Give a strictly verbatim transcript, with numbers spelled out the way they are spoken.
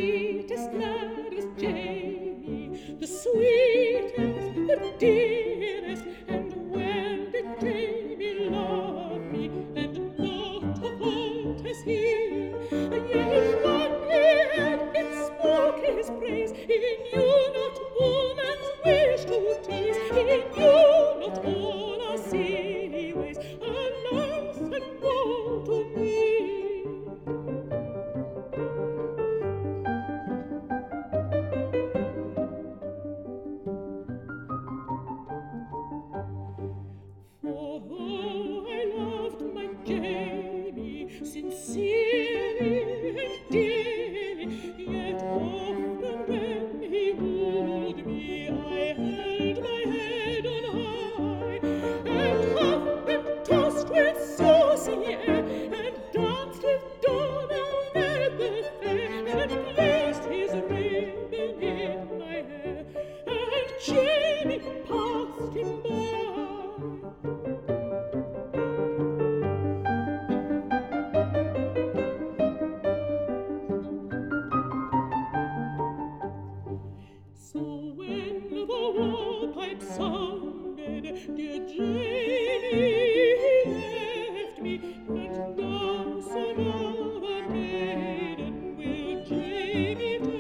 sweetest lad was Jamie, the sweetest, the dearest, and well did Jamie love me, and not a fault has he. Yet one ear it spoke his praise, he knew not woman's wish to tease, he knew not all our silly ways, alas and woe to me. For though I loved my Jamie sincerely and dearly, yet often when he wooed me, I held my head on high, and often tossed with saucy air, and danced with Donna the fair, and placed his ribbon in my hair, and Jamie passed him by. So when the war pipe sounded, dear Jamie left me, and now some other maiden will Jamie